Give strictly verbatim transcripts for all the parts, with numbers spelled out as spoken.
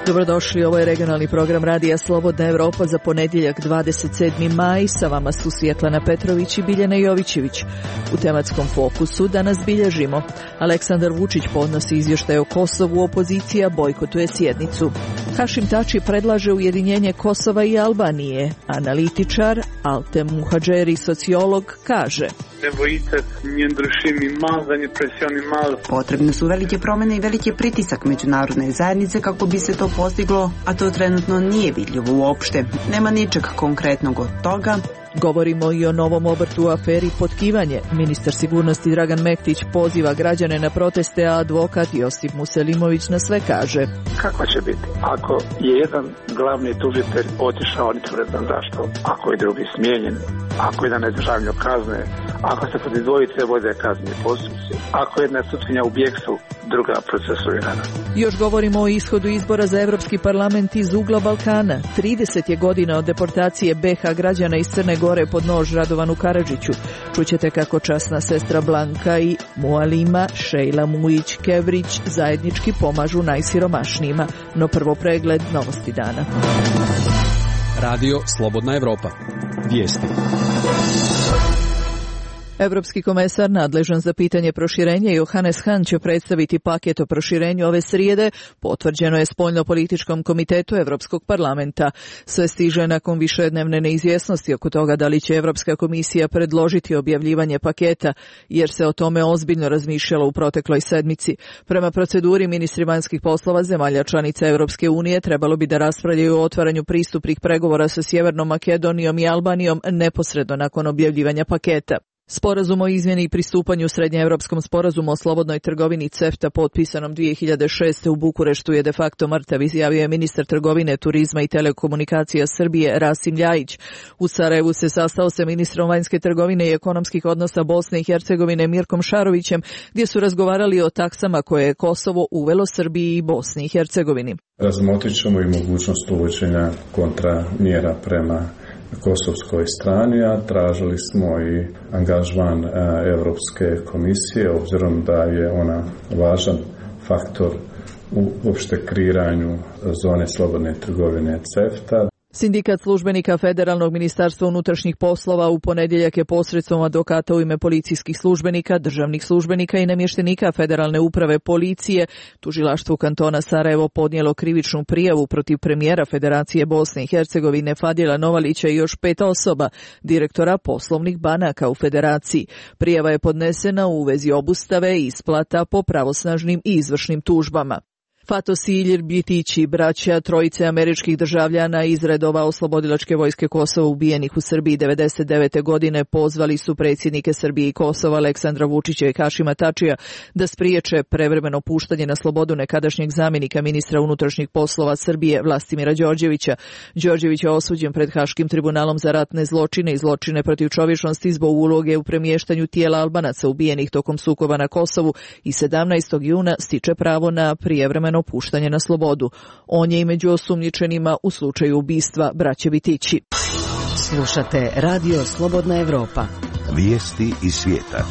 Dobrodošli, ovo je regionalni program Radija Slobodna Evropa za ponedjeljak dvadeset sedmi maj. Sa vama su Svjetlana Petrović i Biljana Jovićević. U tematskom fokusu danas bilježimo. Aleksandar Vučić podnosi izvještaj o Kosovu, opozicija bojkotuje sjednicu. Hašim Tači predlaže ujedinjenje Kosova i Albanije. Analitičar Altem Muhadžeri, sociolog, kaže: Potrebne su velike promjene i veliki pritisak međunarodne zajednice kako bi se to postiglo, a to trenutno nije vidljivo uopšte. Nema ničeg konkretnog od toga. Govorimo i o novom obrtu u aferi potkivanje. Ministar sigurnosti Dragan Mektić poziva građane na proteste, a advokat Josip Muselimović na sve kaže: kako će biti? Ako je jedan glavni tužitelj otišao, niti ne znam zašto, ako je drugi smijenjen, ako jedan je državljanio kazne, ako se protiv dvojice vode kazneni postupci, ako jedna sutkinja u bijegstvu, druga procesuirana. Još govorimo o ishodu izbora za Evropski parlament iz ugla Balkana. trideset je godina od deportacije be ha građana iz Crne Gore pod nož Radovanu Karadžiću. Čućete kako časna sestra Blanka i Mualima Šejla Mujić-Kevrić zajednički pomažu najsiromašnijima. No prvo pregled novosti dana. Radio Slobodna Evropa. Vijesti. Evropski komesar nadležan za pitanje proširenja Johannes Hahn će predstaviti paket o proširenju ove srijede, potvrđeno je spoljno-političkom komitetu Evropskog parlamenta. Sve stiže nakon višednevne neizvjesnosti oko toga da li će Evropska komisija predložiti objavljivanje paketa, jer se o tome ozbiljno razmišljalo u protekloj sedmici. Prema proceduri, ministri vanjskih poslova zemalja članica Evropske unije trebalo bi da raspravljaju o otvaranju pristupnih pregovora sa Sjevernom Makedonijom i Albanijom neposredno nakon objavljivanja paketa. Sporazum o izmjeni i pristupanju Srednjeevropskom sporazumu o slobodnoj trgovini CEFTA potpisanom dvije hiljade šeste u Bukureštu je de facto mrtav, izjavio je ministar trgovine, turizma i telekomunikacija Srbije Rasim Ljajić. U Sarajevu se sastao sa ministrom vanjske trgovine i ekonomskih odnosa Bosne i Hercegovine Mirkom Šarovićem, gdje su razgovarali o taksama koje je Kosovo uvelo Srbiji i Bosni i Hercegovini. Razmotrit ćemo i mogućnost uvođenja kontramjera prema kosovskoj strani, a tražili smo i angažman Europske komisije, obzirom da je ona važan faktor u uopšte kreiranju zone slobodne trgovine CEFTA. Sindikat službenika Federalnog ministarstva unutrašnjih poslova u ponedjeljak je posredstvom advokata u ime policijskih službenika, državnih službenika i namještenika Federalne uprave policije tužilaštvu kantona Sarajevo podnijelo krivičnu prijavu protiv premijera Federacije Bosne i Hercegovine Fadila Novalića i još pet osoba, direktora poslovnih banaka u Federaciji. Prijava je podnesena u vezi obustave i isplata po pravosnažnim i izvršnim tužbama. Fatos i Ilir Bitići, braća trojice američkih državljana iz redova Oslobodilačke vojske Kosova ubijenih u Srbiji devedeset devete godine, pozvali su predsjednike Srbije i Kosova Aleksandra Vučića i Hašima Tačija da spriječe prevremeno puštanje na slobodu nekadašnjeg zamjenika ministra unutrašnjih poslova Srbije Vlastimira Đorđevića. Đorđević je osuđen pred Haškim tribunalom za ratne zločine i zločine protiv čovječnosti zbog uloge u premještanju tijela Albanaca ubijenih tokom sukoba na Kosovu i sedamnaestog juna stiče pravo na prijevremeno puštanje na slobodu. On je i među osumnjičenima u slučaju ubistva braće Bitići. Slušate Radio Slobodna Evropa. Vijesti iz svijeta.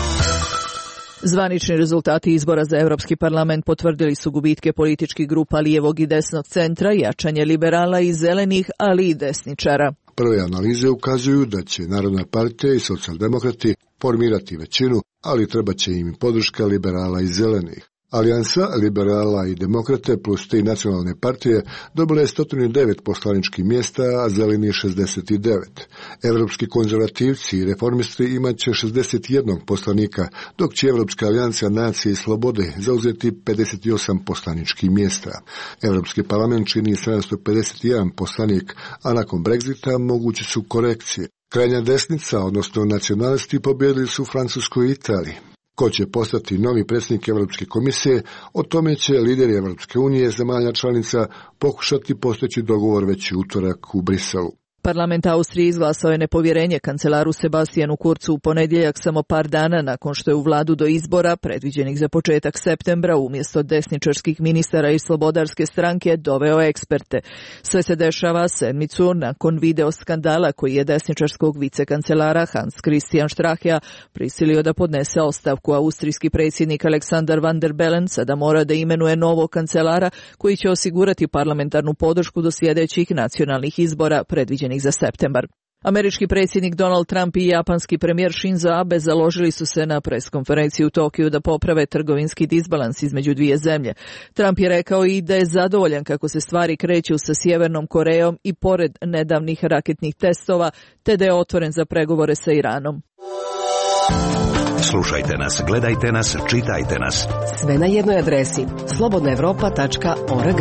Zvanični rezultati izbora za Europski parlament potvrdili su gubitke političkih grupa lijevog i desnog centra, jačanje liberala i zelenih, ali i desničara. Prve analize ukazuju da će Narodna partija i socijaldemokrati formirati većinu, ali treba će im podrška liberala i zelenih. Alijansa liberala i demokrate plus tri nacionalne partije dobila je sto devet poslaničkih mjesta, a zeleni šezdeset devet. Evropski konzervativci i reformisti imat će šezdeset jedan poslanika, dok će Evropska alijansa nacije i slobode zauzeti pedeset osam poslaničkih mjesta. Evropski parlament čini sedamsto pedeset jedan poslanik, a nakon Brexita moguće su korekcije. Krajnja desnica, odnosno nacionalisti, pobjedili su u Francuskoj i Italiji. Ko će postati novi predsjednik Europske komisije, o tome će lideri Europske unije zemalja članica pokušati postići dogovor već u utorak u Briselu. Parlament Austrije izglasao je nepovjerenje kancelaru Sebastijanu Kurzu u ponedjeljak samo par dana nakon što je u vladu do izbora, predviđenih za početak septembra, umjesto desničarskih ministara i slobodarske stranke doveo eksperte. Sve se dešava sedmicu nakon video skandala koji je desničarskog vicekancelara Hans Christian Strachea prisilio da podnese ostavku. Austrijski predsjednik Alexander Van der Bellen sada mora da imenuje novog kancelara koji će osigurati parlamentarnu podršku do sljedećih nacionalnih izbora predviđenih za septembar. Američki predsjednik Donald Trump i japanski premijer Shinzo Abe založili su se na preskonferenciji u Tokiju da poprave trgovinski disbalans između dvije zemlje. Trump je rekao i da je zadovoljan kako se stvari kreću sa Sjevernom Korejom i pored nedavnih raketnih testova, te da je otvoren za pregovore sa Iranom. Slušajte nas, gledajte nas, čitajte nas. Sve na jednoj adresi slobodna evropa tačka org.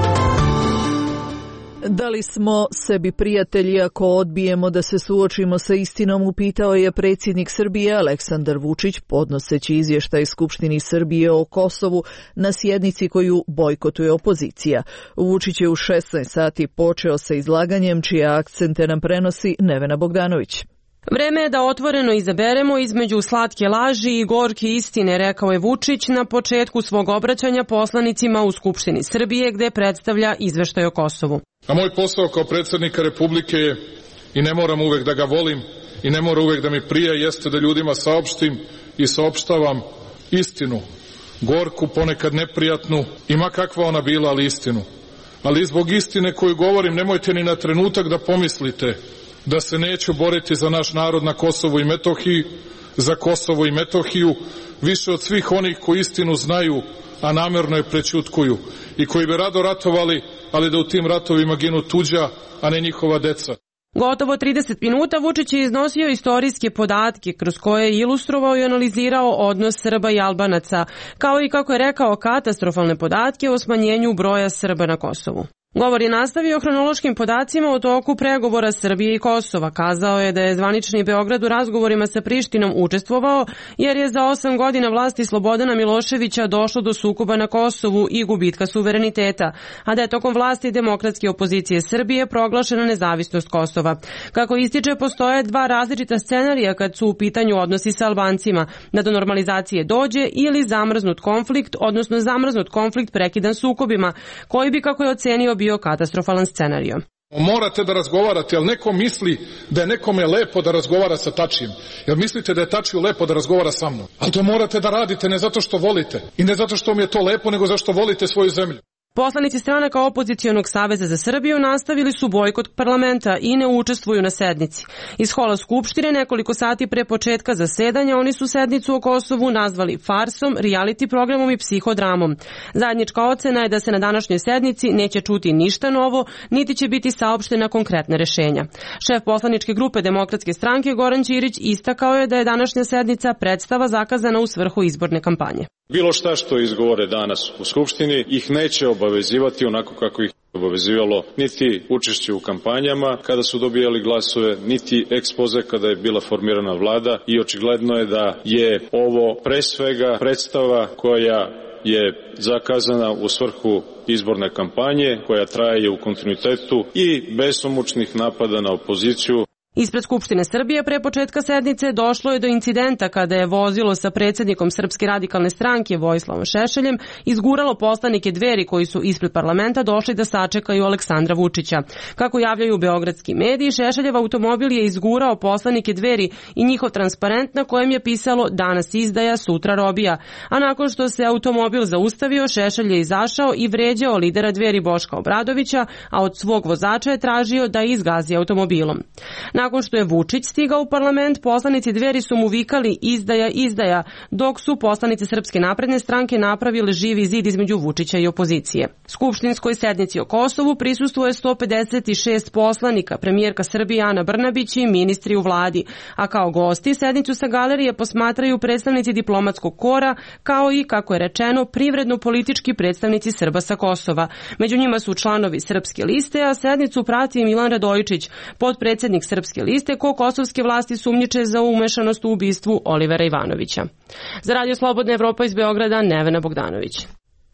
Da li smo sebi prijatelji ako odbijemo da se suočimo sa istinom, upitao je predsjednik Srbije Aleksandar Vučić podnoseći izvještaj Skupštini Srbije o Kosovu na sjednici koju bojkotuje opozicija. Vučić je u šesnaest sati počeo sa izlaganjem čije akcente nam prenosi Nevena Bogdanović. Vreme je da otvoreno izaberemo između slatke laži i gorke istine, rekao je Vučić na početku svog obraćanja poslanicima u Skupštini Srbije gde predstavlja izveštaj o Kosovu. A moj posao kao predsjednika Republike je, i ne moram uvek da ga volim i ne mora uvek da mi prija, jeste da ljudima saopštim i saopštavam istinu, gorku, ponekad neprijatnu, i ma kakva ona bila, ali istinu. Ali zbog istine koju govorim, nemojte ni na trenutak da pomislite da se neću boriti za naš narod na Kosovu i Metohiji, za Kosovo i Metohiju, više od svih onih koji istinu znaju, a namerno je prećutkuju, i koji bi rado ratovali, ali da u tim ratovima ginu tuđa, a ne njihova deca. Gotovo trideset minuta Vučić je iznosio istorijske podatke kroz koje je ilustrovao i analizirao odnos Srba i Albanaca, kao i, kako je rekao, katastrofalne podatke o smanjenju broja Srba na Kosovu. Govor je nastavio hronološkim podacima o toku pregovora Srbije i Kosova. Kazao je da je zvanični Beograd u razgovorima sa Prištinom učestvovao jer je za osam godina vlasti Slobodana Miloševića došlo do sukoba na Kosovu i gubitka suvereniteta, a da je tokom vlasti demokratske opozicije Srbije proglašena nezavisnost Kosova. Kako ističe, postoje dva različita scenarija kad su u pitanju odnosi sa Albancima, da do normalizacije dođe ili zamrznut konflikt, odnosno zamrznut konflikt prekidan sukobima, koji bi, kako je ocenio, bio katastrofalan scenario. Morate da razgovarate, ali neko misli da je nekome lepo da razgovara sa Tačijem. Jel mislite da je Tačiju lepo da razgovara sa mnom? Ali to morate da radite ne zato što volite i ne zato što mi je to lepo, nego zato što volite svoju zemlju. Poslanici stranaka Opozicionog saveza za Srbiju nastavili su bojkot parlamenta i ne učestvuju na sednici. Iz hola Skupštine nekoliko sati pre početka zasedanja oni su sednicu o Kosovu nazvali farsom, reality programom i psihodramom. Zajednička ocena je da se na današnjoj sednici neće čuti ništa novo, niti će biti saopštena konkretna rešenja. Šef poslaničke grupe Demokratske stranke Goran Ćirić istakao je da je današnja sednica predstava zakazana u svrhu izborne kampanje. Bilo šta što izgovore danas u Skupštini ih neće obavezivati onako kako ih obavezivalo niti učešće u kampanjama kada su dobijali glasove, niti ekspoze kada je bila formirana vlada, i očigledno je da je ovo pre svega predstava koja je zakazana u svrhu izborne kampanje, koja traje u kontinuitetu i besomučnih napada na opoziciju. Ispred Skupštine Srbije pre početka sednice došlo je do incidenta kada je vozilo sa predsjednikom Srpske radikalne stranke Vojislavom Šešeljem izguralo poslanike Dveri koji su ispred parlamenta došli da sačekaju Aleksandra Vučića. Kako javljaju beogradski mediji, Šešeljev automobil je izgurao poslanike Dveri i njihov transparent na kojem je pisalo danas izdaja, sutra robija. A nakon što se automobil zaustavio, Šešelj je izašao i vređao lidera Dveri Boška Obradovića, a od svog vozača je tražio da izgazi automobilom. Nakon što je Vučić stigao u parlament, poslanici Dveri su mu vikali izdaja, izdaja, dok su poslanici Srpske napredne stranke napravili živi zid između Vučića i opozicije. Skupštinskoj sednici o Kosovu prisustvuje sto pedeset šest poslanika, premijerka Srbije Ana Brnabić i ministri u vladi, a kao gosti sednicu sa galerije posmatraju predstavnici diplomatskog kora, kao i, kako je rečeno, privredno-politički predstavnici Srba sa Kosova. Među njima su članovi Srpske liste, a sednicu prati Milan Radojičić, potpredsjednik Srpske liste, ko kosovske vlasti sumnjiče za umešanost u ubistvu Olivera Ivanovića. Za Radio Slobodna Evropa iz Beograda, Nevena Bogdanović.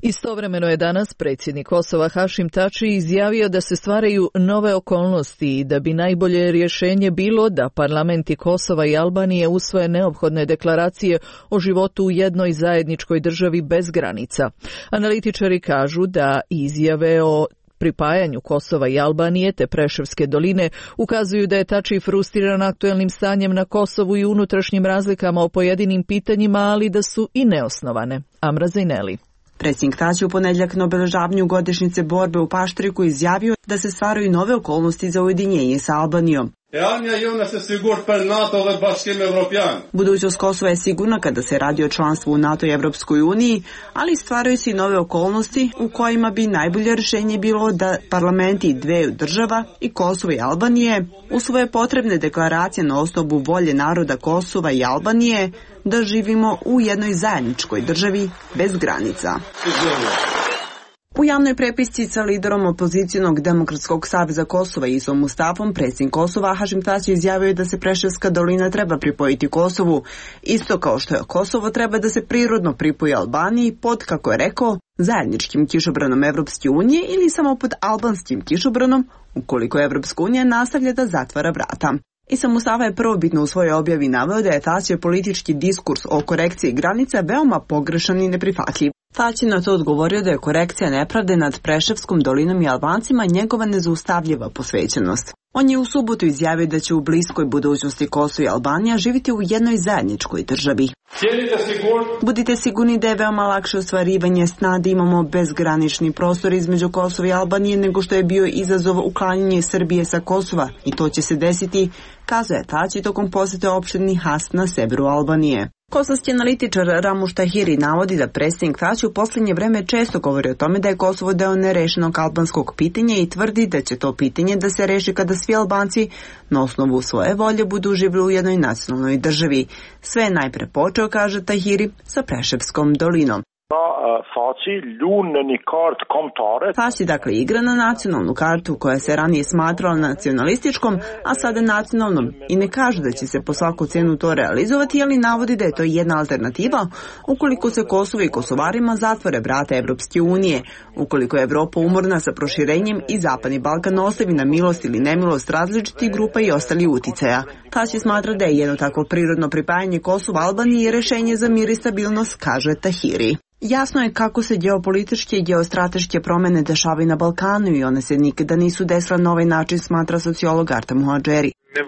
Istovremeno je danas predsjednik Kosova Hašim Tači izjavio da se stvaraju nove okolnosti i da bi najbolje rješenje bilo da parlamenti Kosova i Albanije usvoje neophodne deklaracije o životu u jednoj zajedničkoj državi bez granica. Analitičari kažu da izjave o pripajanju Kosova i Albanije te Preševske doline ukazuju da je Tači frustriran aktuelnim stanjem na Kosovu i unutrašnjim razlikama o pojedinim pitanjima, ali da su i neosnovane. Amra Zajneli. Predsjednik Tači u ponedjeljak na obeležavanju godišnjice borbe u Paštriku izjavio da se stvaraju nove okolnosti za ujedinjenje sa Albanijom. Budućnost Kosova je sigurna kada se radi o članstvu u NATO i Evropskoj uniji, ali stvaraju se i nove okolnosti u kojima bi najbolje rješenje bilo da parlamenti dveju država, i Kosova i Albanije, usvoje potrebne deklaracije na osnovu volje naroda Kosova i Albanije da živimo u jednoj zajedničkoj državi bez granica. U javnoj prepisci sa liderom opozicionog Demokratskog saveza Kosova Isom Mustafom, predsjednik Kosova Hašim Tači izjavio je da se Preševska dolina treba pripojiti Kosovu, isto kao što je Kosovo treba da se prirodno pripoji Albaniji pod, kako je rekao, zajedničkim kišobranom Evropske unije ili samo pod albanskim kišobranom, ukoliko Evropska unija nastavlja da zatvara vrata. Isom Mustafa je prvobitno u svojoj objavi naveo da je Tačijev politički diskurs o korekciji granica veoma pogrešan i neprihvatljiv. Tači na to odgovorio da je korekcija nepravde nad Preševskom dolinom i Albancima njegova nezaustavljiva posvećenost. On je u subotu izjavio da će u bliskoj budućnosti Kosovo i Albanija živjeti u jednoj zajedničkoj državi. Budite sigurni da je veoma lakše ostvarivanje sna da imamo bezgranični prostor između Kosova i Albanije nego što je bio izazov uklanjanje Srbije sa Kosova, i to će se desiti, kazao je Tači tokom posjete opštini Has na severu Albanije. Kosovski analitičar Ramuš Tahiri navodi da predsjednik Tači u posljednje vreme često govori o tome da je Kosovo deo nerešenog albanskog pitanja i tvrdi da će to pitanje da se reši kada svi Albanci na osnovu svoje volje budu živjeli u jednoj nacionalnoj državi. Sve je najpre počeo, kaže Tahiri, sa Preševskom dolinom. Tači dakle igra na nacionalnu kartu koja se ranije smatrala nacionalističkom, a sada nacionalnom, i ne kaže da će se po svaku cijenu to realizovati, ali navodi da je to jedna alternativa ukoliko se Kosovo i Kosovarima zatvore vrata Evropske unije, ukoliko je Evropa umorna sa proširenjem i Zapadni Balkan ostavi na milost ili nemilost različitih grupa i ostali uticaja. Tači smatra da je jedno takvo prirodno pripajanje Kosova Albaniji rješenje za mir i stabilnost, kaže Tahiri. Jasno je kako se geopolitičke i geostrateške promjene dešavaju na Balkanu i one se nikada nisu desile na ovaj način, smatra sociolog Artem Muhadžeri.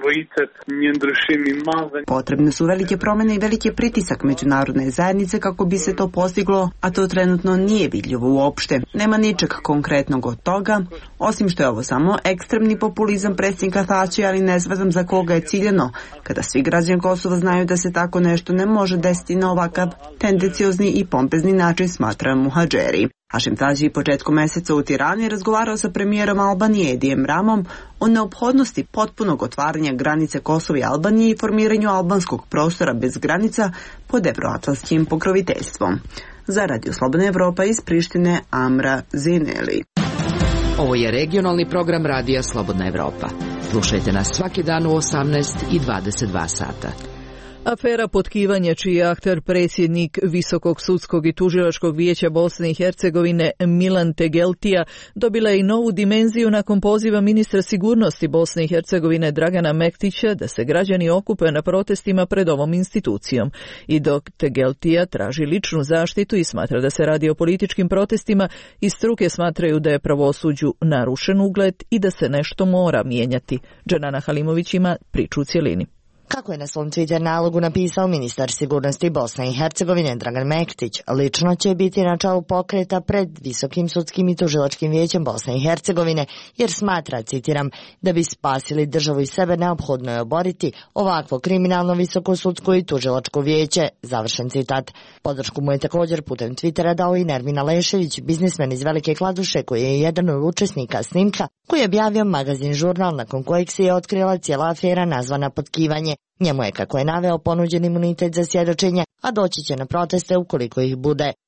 Potrebne su velike promjene i veliki pritisak međunarodne zajednice kako bi se to postiglo, a to trenutno nije vidljivo uopšte. Nema ničeg konkretnog od toga, osim što je ovo samo ekstremni populizam predsjednika Tači, ali ne znam za koga je ciljeno, kada svi građani Kosova znaju da se tako nešto ne može desiti na ovakav tendenciozni i pompezni način, smatra Muhadžeri. Hašim Tači početkom mjeseca u Tirani razgovarao sa premijerom Albanije Edijem Ramom o neophodnosti potpunog otvaranja granice Kosova i Albanije i formiranju albanskog prostora bez granica pod evroatlantskim pokroviteljstvom. Za Radio Slobodna Evropa iz Prištine, Amra Zineli. Ovo je regionalni program Radija Slobodna Evropa. Slušajte nas svaki dan u osamnaest i dvadeset dva sata. Afera potkivanja, čiji je akter predsjednik Visokog sudskog i tužilačkog vijeća Bosne i Hercegovine Milan Tegeltija, dobila je i novu dimenziju nakon poziva ministra sigurnosti Bosne i Hercegovine Dragana Mektića da se građani okupe na protestima pred ovom institucijom. I dok Tegeltija traži ličnu zaštitu i smatra da se radi o političkim protestima, iz struke smatraju da je pravosuđu narušen ugled i da se nešto mora mijenjati. Džanana Halimović ima priču u cjelini. Kako je na svom Twitter nalogu napisao ministar sigurnosti Bosne i Hercegovine Dragan Mektić, lično će biti na čelu pokreta pred Visokim sudskim i tužilačkim vijećem Bosne i Hercegovine, jer smatra, citiram, da bi spasili državu i sebe neophodno je oboriti ovakvo kriminalno Visoko sudsko i tužilačko vijeće, završen citat. Podršku mu je također putem Twittera dao i Nermin Alešević, biznismen iz Velike Kladuše, koji je jedan od učesnika snimka koji je objavio magazin Žurnal, nakon kojeg se je otkrila cijela afera nazvana potkivanje. Njemu je, kako je naveo, ponuđen imunitet za svjedočenje, a doći će na proteste ukoliko ih bude.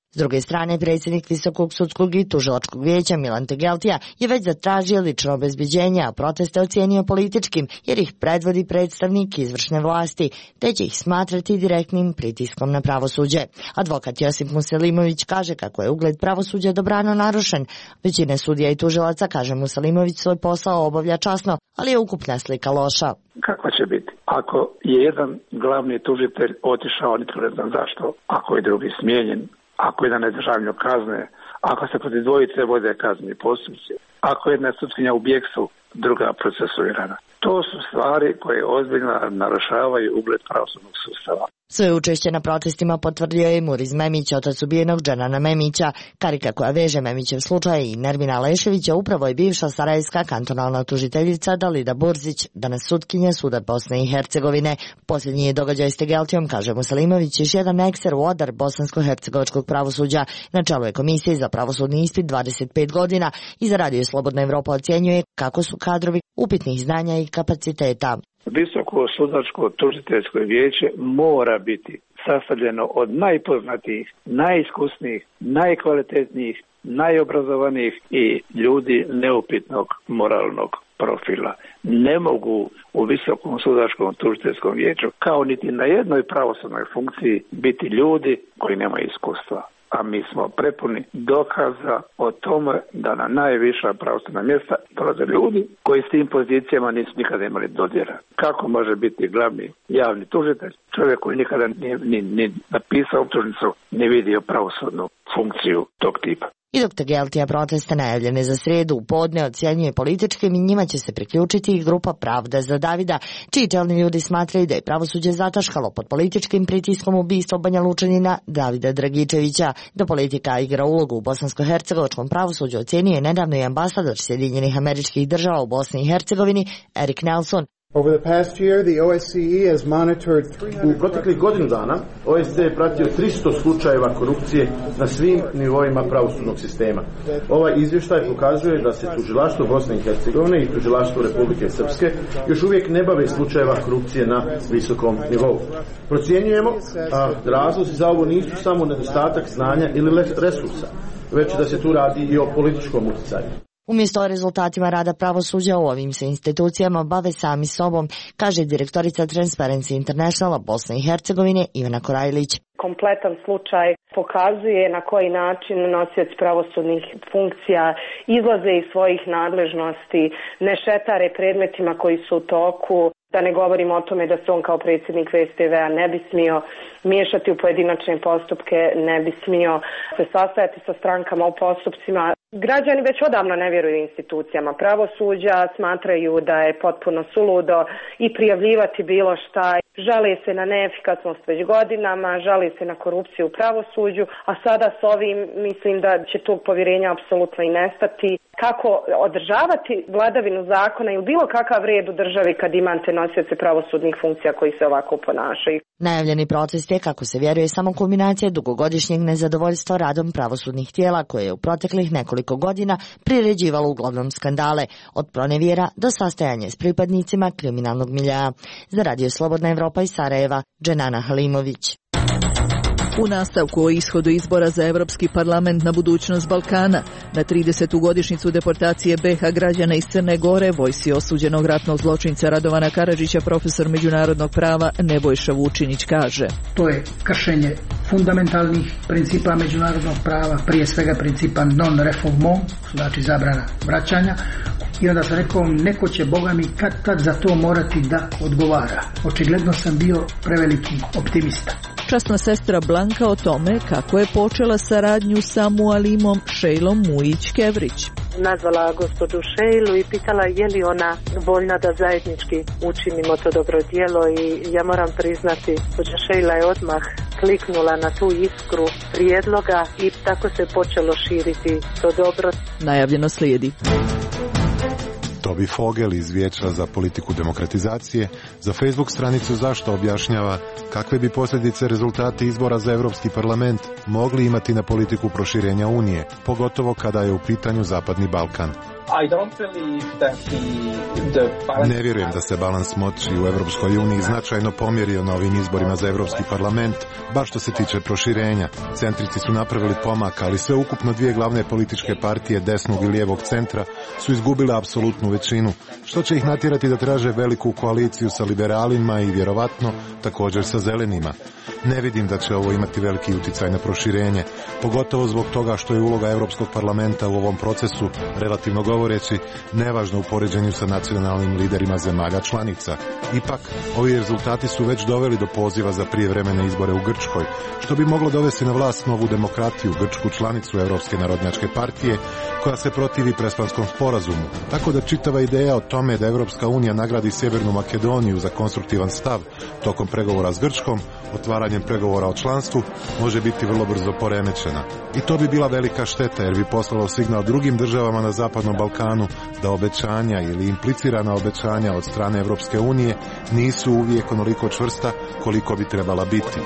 S druge strane, predsjednik Visokog sudskog i tužilačkog vijeća Milan Tegeltija je već zatražio lično obezbeđenje, a proteste ocijenio političkim jer ih predvodi predstavnik izvršne vlasti, te će ih smatrati direktnim pritiskom na pravosuđe. Advokat Josip Muselimović kaže kako je ugled pravosuđa dobrano narušen. Većina sudija i tužilaca, kaže Muselimović, svoj posao obavlja časno, ali je ukupna slika loša. Kako će biti? Ako je jedan glavni tužitelj otišao, nitko ne znam zašto, ako je drugi smijenjen, ako je na izdržavanju kazne, ako se protiv dvojice vode kazneni postupci, ako je jedna sutkinja u bijegstvu, druga procesuirana. To su stvari koje ozbiljno narušavaju ugled pravosudnog sustava. Svoje učešće na protestima potvrdio je Muriz Memić, otac ubijenog Dženana Memića. Karika koja veže Memićev slučaj i Nermina Leševića upravo je bivša sarajevska kantonalna tužiteljica Dalida Burzić, danas sutkinja suda Bosne i Hercegovine. Posljednji je događaj s Tegeltijom, kaže Muselimović, još jedan ekser u odar bosansko-hercegovačkog pravosuđa. Na čelu je komisije za pravosudni ispit dvadeset pet godina i za Radio Slobodna Evropa ocjenjuje kako su kadrovi upitnih znanja i kapaciteta. Visoko sudačko tužiteljsko vijeće mora biti sastavljeno od najpoznatijih, najiskusnijih, najkvalitetnijih, najobrazovanijih i ljudi neupitnog moralnog profila. Ne mogu u Visokom sudačkom tužiteljskom vijeću, kao niti na jednoj pravosudnoj funkciji, biti ljudi koji nemaju iskustva. A mi smo prepuni dokaza o tome da na najviša pravosudna mjesta dolaze ljudi koji s tim pozicijama nisu nikada imali dodira. Kako može biti glavni javni tužitelj čovjek koji nikada nije ni, ni napisao optužnicu, ni vidio pravosudnu funkciju tog tipa? I dok Tegeltija proteste najavljene za sredu u podne ocjenjuje političkim, i njima će se priključiti i grupa Pravda za Davida, čiji čelni ljudi smatraju da je pravosuđe zataškalo pod političkim pritiskom ubistva Banja Lučanina Davida Dragičevića. Da politika igra ulogu u bosansko-hercegovačkom pravosuđu ocjenio je nedavno i ambasador Sjedinjenih Američkih Država u Bosni i Hercegovini Erik Nelson. Over the past year, the O S C E has monitored U proteklih godinu dana O S C E je pratio tristo slučajeva korupcije na svim nivoima pravosudnog sistema. Ovaj izvještaj pokazuje da se tužilaštvo Bosne i Hercegovine i tužilaštvo Republike Srpske još uvijek ne bave slučajeva korupcije na visokom nivou. Procjenjujemo a razlozi za ovo nisu samo nedostatak znanja ili resursa, već da se tu radi i o političkom utjecaju. Umjesto o rezultatima rada pravosuđa u ovim se institucijama bave sami sobom, kaže direktorica Transparency Internationala Bosne i Hercegovine Ivana Korajlić. Kompletan slučaj pokazuje na koji način nosioci pravosudnih funkcija izlaze iz svojih nadležnosti, ne šetare predmetima koji su u toku, da ne govorimo o tome da se on kao predsjednik V S T V-a ne bi smio miješati u pojedinačne postupke, ne bi smio se sastajati sa strankama u postupcima. Građani već odavno ne vjeruju institucijama pravosuđa, smatraju da je potpuno suludo i prijavljivati bilo šta. Žale se na neefikasnost već godinama, žale se na korupciju u pravosuđu, a sada s ovim mislim da će tog povjerenja apsolutno i nestati. Kako održavati vladavinu zakona ili bilo kakav red u državi kad imate nosioce pravosudnih funkcija koji se ovako ponašaju? Najavljeni protest je, kako se vjeruje, samo kulminacija dugogodišnjeg nezadovoljstva radom pravosudnih tijela koje je u proteklih nekoliko godina priređivalo uglavnom skandale, od pronevjera do sastajanja s pripadnicima kriminalnog miljea. Za Radio Slobodna Evropa iz Sarajeva, Dženana Halimović. U nastavku o ishodu izbora za Evropski parlament na budućnost Balkana, na tridesetu godišnjicu deportacije B H građana iz Crne Gore, vojsci osuđenog ratnog zločinca Radovana Karadžića, profesor međunarodnog prava Nebojša Vučinić kaže: To je kršenje fundamentalnih principa međunarodnog prava, prije svega principa non-refoulement, znači zabrana vraćanja. I onda sam rekao, neko će, Boga mi, kad tad za to morati da odgovara. Očigledno sam bio preveliki optimista. Časna sestra Blanka o tome kako je počela saradnju sa Mualimom Šejlom Mujić-Kevrić. Nazvala gospođu Šejlu i pitala je li ona voljna da zajednički učinimo to dobro djelo, i ja moram priznati, gospođa Šejla je odmah kliknula na tu iskru prijedloga i tako se počelo širiti to dobro. Najavljeno slijedi. Tobi Fogel iz Vijeća za politiku demokratizacije za Facebook stranicu Zašto objašnjava kakve bi posljedice rezultati izbora za Europski parlament mogli imati na politiku proširenja Unije, pogotovo kada je u pitanju Zapadni Balkan. Ne vjerujem da se balans moći u Evropskoj uniji značajno pomjerio na ovim izborima za Evropski parlament, baš što se tiče proširenja. Centrici su napravili pomak, ali sve ukupno dvije glavne političke partije desnog i lijevog centra su izgubile apsolutnu većinu, što će ih natjerati da traže veliku koaliciju sa liberalima i vjerovatno također sa zelenima. Ne vidim da će ovo imati veliki utjecaj na proširenje, pogotovo zbog toga što je uloga Europskog parlamenta u ovom procesu, relativno govoreći, nevažna u poređenju sa nacionalnim liderima zemalja članica. Ipak, ovi rezultati su već doveli do poziva za prijevremene izbore u Grčkoj, što bi moglo dovesti na vlast novu demokratiju, grčku članicu Europske narodnjačke partije, koja se protivi Prespanskom sporazumu. Tako da čitava ideja o tome da Europska unija nagradi Sjevernu Makedoniju za konstruktivan stav tokom pregovora s Grčkom, otvaranjem pregovora o članstvu, može biti vrlo brzo poremećena. I to bi bila velika šteta, jer bi poslalo signal drugim državama na Zapadnom Balkanu da obećanja ili implicirana obećanja od strane Europske unije nisu uvijek onoliko čvrsta koliko bi trebala biti.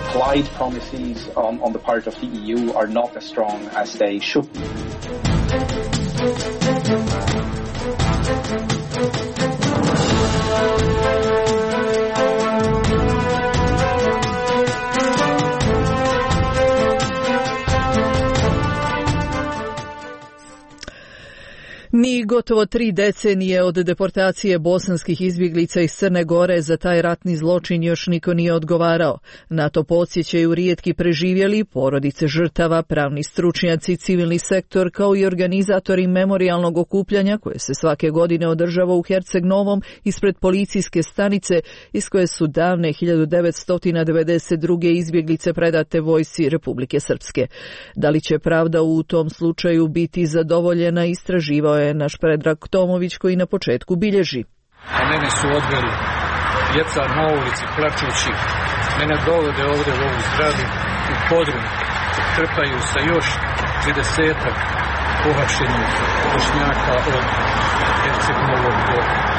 Ni gotovo tri decenije od deportacije bosanskih izbjeglica iz Crne Gore za taj ratni zločin još niko nije odgovarao. Na to podsjećaju rijetki preživjeli, porodice žrtava, pravni stručnjaci, civilni sektor kao i organizatori memorijalnog okupljanja koje se svake godine održava u Herceg Novom ispred policijske stanice iz koje su davne hiljadu devetsto devedeset druge izbjeglice predate vojsci Republike Srpske. Da li će pravda u tom slučaju biti zadovoljena, istraživao je naš Predrag Tomović koji na početku bilježi. A mene su odveli djeca na ulici plačući, mene dovode ovdje u ovu zgradu u podrum, trpaju sa još tridesetak pohapšenih Bošnjaka od Herceg Novog do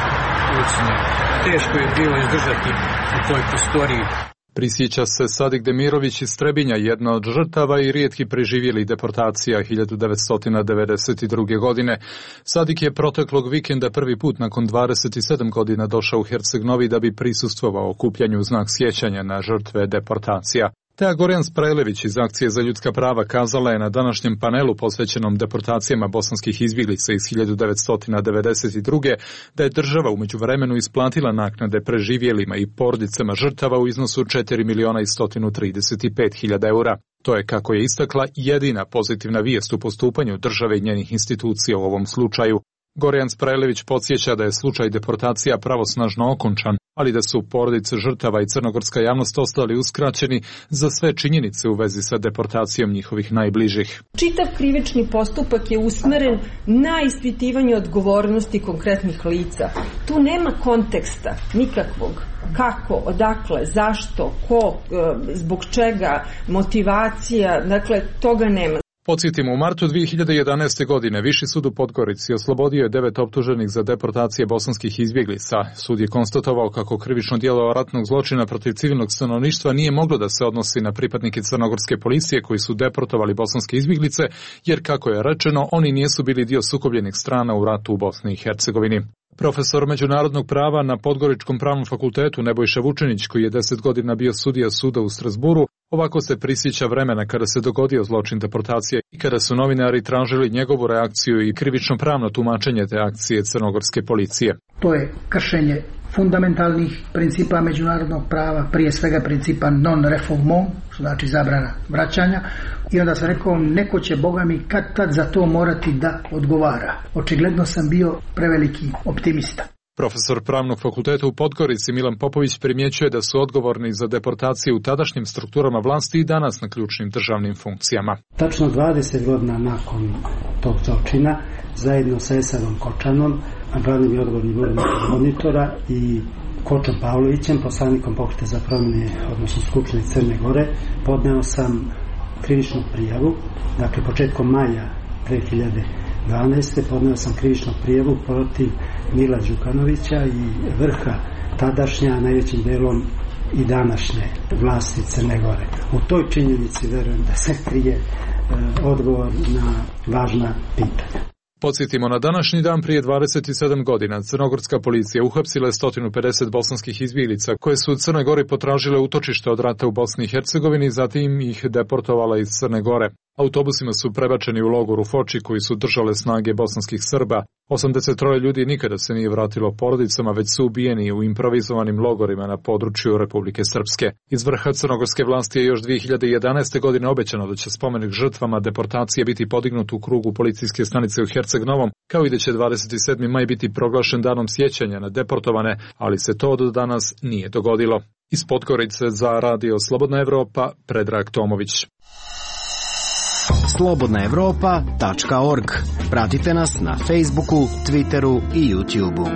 Lucine. Teško je bilo izdržati u toj prostoriji. Prisjeća se Sadik Demirović iz Trebinja, jedna od žrtava i rijetki preživjeli deportacija hiljadu devetsto devedeset druge. godine. Sadik je proteklog vikenda prvi put nakon dvadeset sedam godina došao u Herceg Novi da bi prisustvovao okupljanju u znak sjećanja na žrtve deportacija. Teja Gorjan Sprajlević iz Akcije za ljudska prava kazala je na današnjem panelu posvećenom deportacijama bosanskih izbjeglica iz hiljadu devetsto devedeset druge. da je država u međuvremenu isplatila naknade preživjelima i porodicama žrtava u iznosu četiri milijuna i sto trideset pet hiljada eura. To je, kako je istakla, jedina pozitivna vijest u postupanju države i njenih institucija u ovom slučaju. Gorjan Sprajlević podsjeća da je slučaj deportacija pravosnažno okončan, ali da su porodice žrtava i crnogorska javnost ostali uskraćeni za sve činjenice u vezi sa deportacijom njihovih najbližih. Čitav krivični postupak je usmeren na ispitivanje odgovornosti konkretnih lica. Tu nema konteksta nikakvog. Kako, odakle, zašto, ko, zbog čega, motivacija, dakle toga nema. Podsjetimo, u martu dvije hiljade jedanaeste. godine Viši sud u Podgorici oslobodio je devet optuženih za deportacije bosanskih izbjeglica. Sud je konstatovao kako krivično djelo ratnog zločina protiv civilnog stanovništva nije moglo da se odnosi na pripadnike crnogorske policije koji su deportovali bosanske izbjeglice, jer, kako je rečeno, oni nisu bili dio sukobljenih strana u ratu u Bosni i Hercegovini. Profesor međunarodnog prava na Podgoričkom pravnom fakultetu Nebojša Vučinić, koji je deset godina bio sudija suda u Strasburu, ovako se prisjeća vremena kada se dogodio zločin deportacije i kada su novinari tražili njegovu reakciju i krivično pravno tumačenje te akcije crnogorske policije. To je kršenje fundamentalnih principa međunarodnog prava, prije svega principa non-refoulement, što znači zabrana vraćanja. I onda sam rekao, neko će, Boga mi, kad tad za to morati da odgovara. Očigledno sam bio preveliki optimista. Profesor pravnog fakulteta u Podgorici Milan Popović primjećuje da su odgovorni za deportacije u tadašnjim strukturama vlasti i danas na ključnim državnim funkcijama. Tačno dvadeset godina nakon tog zločina, zajedno sa Esadom Kočanom, glavnim i odgovornim urednikom Monitora i Kočom Pavlovićem, poslanikom Pokreta za promjene, odnosno Skupštine Crne Gore, podneo sam krivičnu prijavu. Dakle, početkom maja dvije hiljade dvanaeste. podneo sam krivičnu prijavu protiv Mila Đukanovića i vrha tadašnja, najvećim delom i današnje vlasti Crne Gore. U toj činjenici verujem da se krije e, odgovor na važna pitanja. Podsjetimo, na današnji dan prije dvadeset sedam godina crnogorska policija uhapsila je sto pedeset bosanskih izbjeglica koje su u Crnoj Gori potražile utočište od rata u Bosni i Hercegovini, zatim ih deportovala iz Crne Gore. Autobusima su prebačeni u logor u Foči koji su držale snage bosanskih Srba. osamdeset tri ljudi nikada se nije vratilo porodicama, već su ubijeni u improvizovanim logorima na području Republike Srpske. Iz vrha crnogorske vlasti je još dvije hiljade jedanaeste. godine obećano da će spomenik žrtvama deportacije biti podignut u krugu policijske stanice u Herceg Novom, kao i da će dvadeset sedmi maj biti proglašen danom sjećanja na deportovane, ali se to do danas nije dogodilo. Iz Podgorice za Radio Slobodna Evropa, Predrag Tomović. slobodna evropa tačka org. Pratite nas na Facebooku, Twitteru i YouTubeu.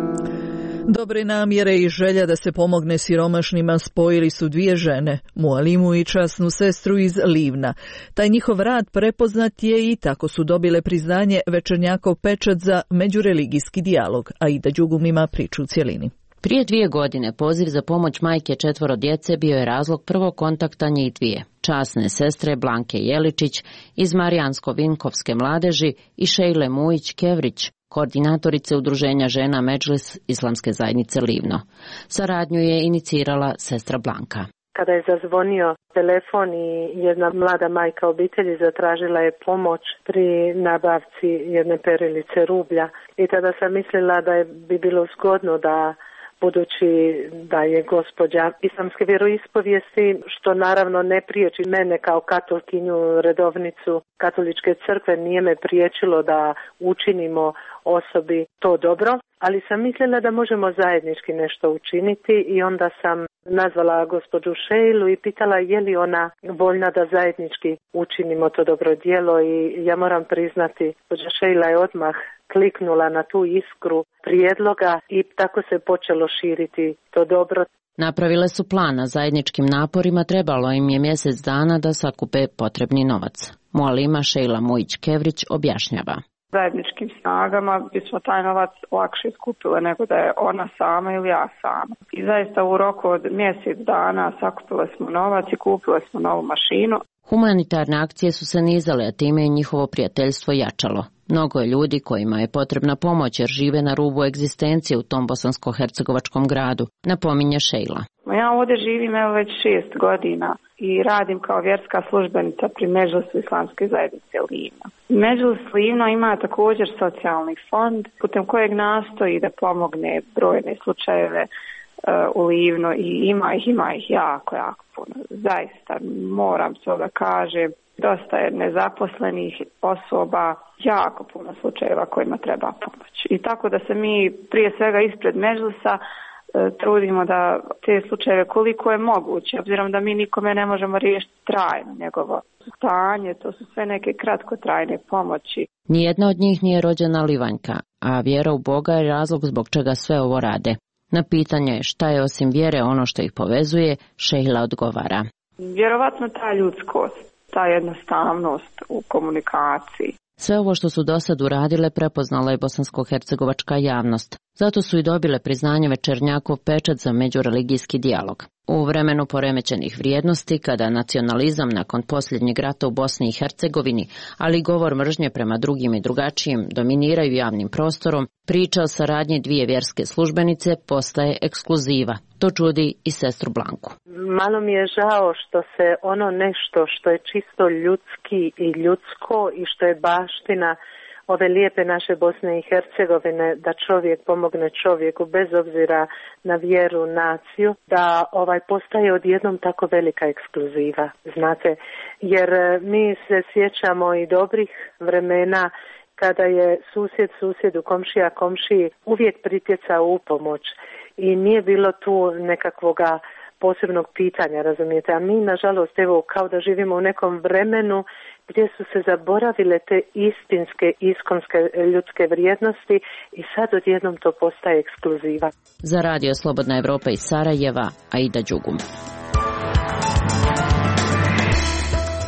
Dobre namjere i želja da se pomogne siromašnima spojili su dvije žene, Mualimu i časnu sestru iz Livna. Taj njihov rad prepoznat je i tako su dobile priznanje Večernjakov pečat za međureligijski dijalog, a Ida Đugum ima priču u cjelini. Prije dvije godine poziv za pomoć majke četvoro djece bio je razlog prvog kontakta njih dvije, časne sestre Blanke Jeličić iz Marijansko-Vinkovske mladeži i Šejle Mujić-Kevrić, koordinatorice udruženja žena Medžlis Islamske zajednice Livno. Saradnju je inicirala sestra Blanka. Kada je zazvonio telefon i jedna mlada majka obitelji zatražila je pomoć pri nabavci jedne perilice rublja i tada sam mislila da je, bi bilo zgodno da, budući da je gospođa islamske vjeroispovijesti, što naravno ne priječi mene kao katolkinju redovnicu katoličke crkve, nije me priječilo da učinimo osobi to dobro, ali sam mislila da možemo zajednički nešto učiniti i onda sam nazvala gospođu Šejlu i pitala je li ona voljna da zajednički učinimo to dobro djelo i ja moram priznati, gospođa Šejla je odmah kliknula na tu iskru prijedloga i tako se počelo širiti to dobro. Napravile su plan, a zajedničkim naporima trebalo im je mjesec dana da sakupe potrebni novac. Mualima Šejla Mujić-Kevrić objašnjava. Zajedničkim snagama bismo taj novac lakše skupile nego da je ona sama ili ja sama. I zaista u roku od mjesec dana sakupile smo novac i kupile smo novu mašinu. Humanitarne akcije su se nizale, a time je njihovo prijateljstvo jačalo. Mnogo je ljudi kojima je potrebna pomoć jer žive na rubu egzistencije u tom bosansko-hercegovačkom gradu, napominje Šejla. Ja ovdje živim evo već šest godina i radim kao vjerska službenica pri Medžlisu Islamske zajednice Livno. Medžlis Livno ima također socijalni fond putem kojeg nastoji da pomogne brojne slučajeve uh, u Livno i ima ih, ima ih jako, jako puno. Zaista moram to da kažem. Dosta je nezaposlenih osoba, jako puno slučajeva kojima treba pomoć. I tako da se mi prije svega ispred Medžlisa trudimo da te slučajeve koliko je moguće, obzirom da mi nikome ne možemo riješiti trajno njegovo stanje, to su sve neke kratkotrajne pomoći. Nijedna od njih nije rođena Livanjka, a vjera u Boga je razlog zbog čega sve ovo rade. Na pitanje šta je osim vjere ono što ih povezuje, Šejla odgovara. Vjerovatno ta ljudskost, ta jednostavnost u komunikaciji. Sve ovo što su do sad uradile prepoznala je bosansko-hercegovačka javnost. Zato su i dobile priznanje Večernjakov pečat za međureligijski dijalog. U vremenu poremećenih vrijednosti, kada nacionalizam nakon posljednjeg rata u Bosni i Hercegovini, ali i govor mržnje prema drugim i drugačijim dominiraju javnim prostorom, priča o saradnji dvije vjerske službenice postaje ekskluziva. To čudi i sestru Blanku. Malo mi je žao što se ono nešto što je čisto ljudski i ljudsko i što je baština ove lijepe naše Bosne i Hercegovine, da čovjek pomogne čovjeku bez obzira na vjeru, naciju, da ovaj postaje odjednom tako velika ekskluziva, znate, jer mi se sjećamo i dobrih vremena kada je susjed susjedu, komšija komšiji uvijek pritjecao u pomoć i nije bilo tu nekakvoga posebnog pitanja, razumijete, a mi nažalost evo kao da živimo u nekom vremenu gdje su se zaboravile te istinske, iskonske ljudske vrijednosti i sad odjednom to postaje ekskluziva. Za Radio Slobodna Evropa iz Sarajeva, Aida Đugum.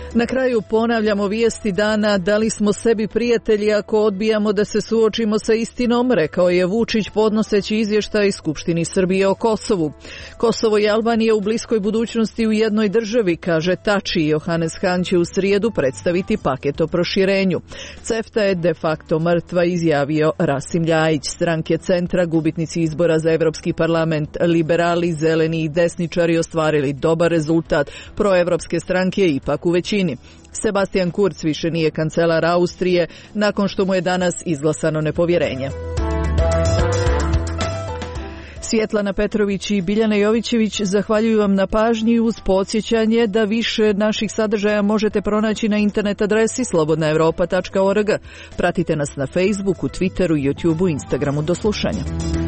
Na kraju ponavljamo vijesti dana: da li smo sebi prijatelji ako odbijamo da se suočimo sa istinom, rekao je Vučić podnoseći izvještaj Skupštini Srbije o Kosovu. Kosovo i Albanija u bliskoj budućnosti u jednoj državi, kaže Tači. Johannes Hahn će u srijedu predstaviti paket o proširenju. CEFTA je de facto mrtva, izjavio Rasim Ljajić. Stranke centra, gubitnici izbora za Evropski parlament, liberali, zeleni i desničari ostvarili dobar rezultat. Proevropske stranke ipak u većini. Sebastian Kurz više nije kancelar Austrije nakon što mu je danas izglasano nepovjerenje. Svjetlana Petrović i Biljana Jovićević zahvaljuju vam na pažnji uz podsjećanje da više naših sadržaja možete pronaći na internet adresi slobodna europa tačka org. Pratite nas na Facebooku, Twitteru, YouTubeu, Instagramu. Do slušanja.